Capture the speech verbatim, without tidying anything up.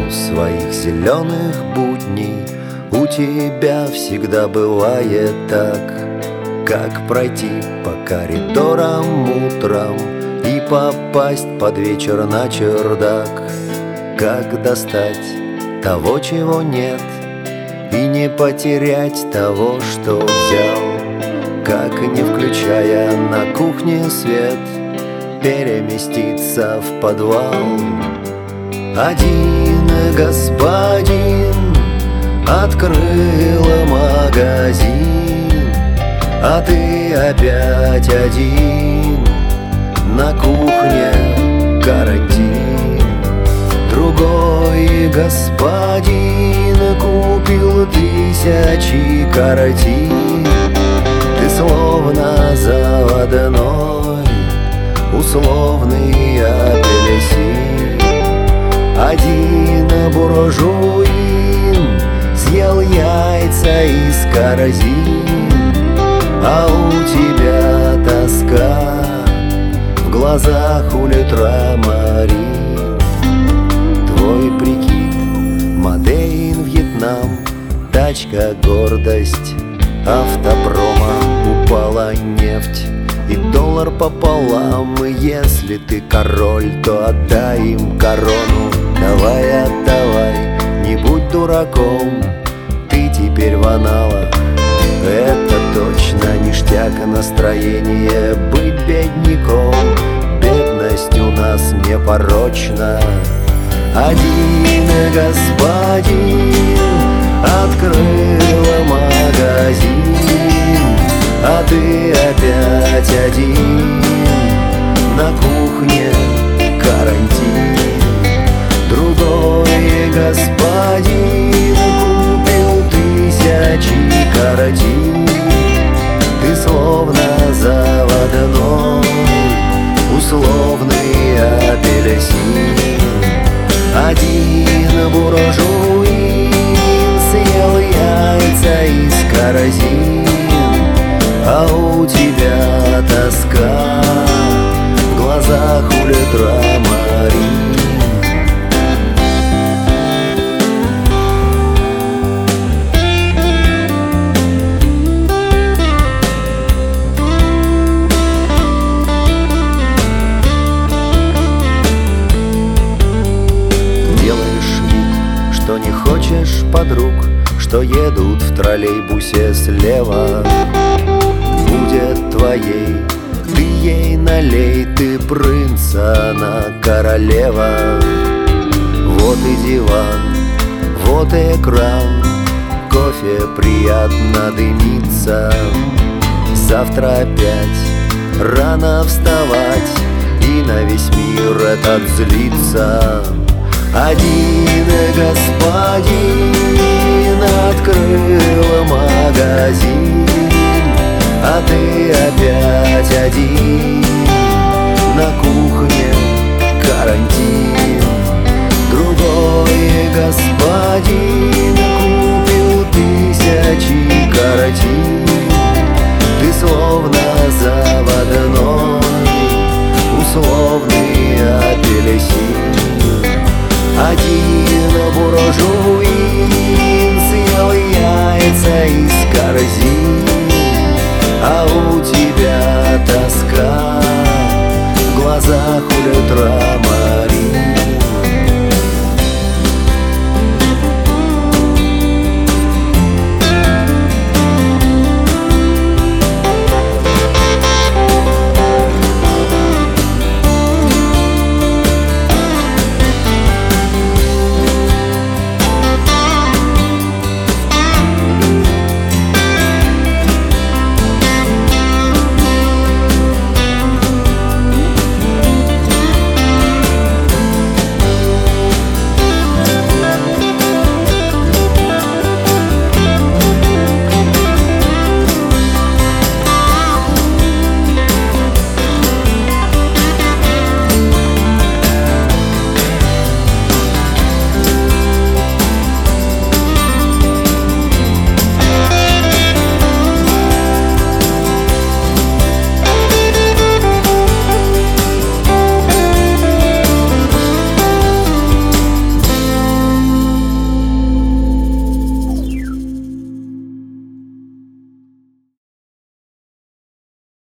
смену своих зеленых будней у тебя всегда бывает так. Как пройти по коридорам утром и попасть под вечер на чердак? Как достать того, чего нет, и не потерять того, что взял? Как, не включая на кухне свет, переместиться в подвал? Один господин открыл магазин, а ты опять один на кухне, карантин. Другой господин купил тысячи картин. Ты словно заводной условный апельсин. Один буржуин съел яйца из корзин, а у тебя тоска в глазах ультрамарин. Твой прикид Made in Vietnam, тачка гордость автопрома. Упала нефть и доллар пополам. Если ты король, то отдай им корону. Давай, отдавай, не будь дураком, ты теперь в аналах. Это точно ништяк настроение быть бедняком. Бедность у нас непорочна. Один господин открыл магазин, а ты опять один на кухне, карантин. Другой господин купил тысячи картин. Ты словно заводной условный апельсин. Один буржуин съел яйца из корзин, а у тебя тоска в глазах ультрамарин. Что не хочешь подруг, что едут в троллейбусе слева. Будет твоей, ты ей налей, ты принц, она королева. Вот и диван, вот и экран, кофе приятно дымится. Завтра опять рано вставать и на весь мир этот злиться. Один господин открыл магазин, а ты опять один на кухне, карантин. Другой господин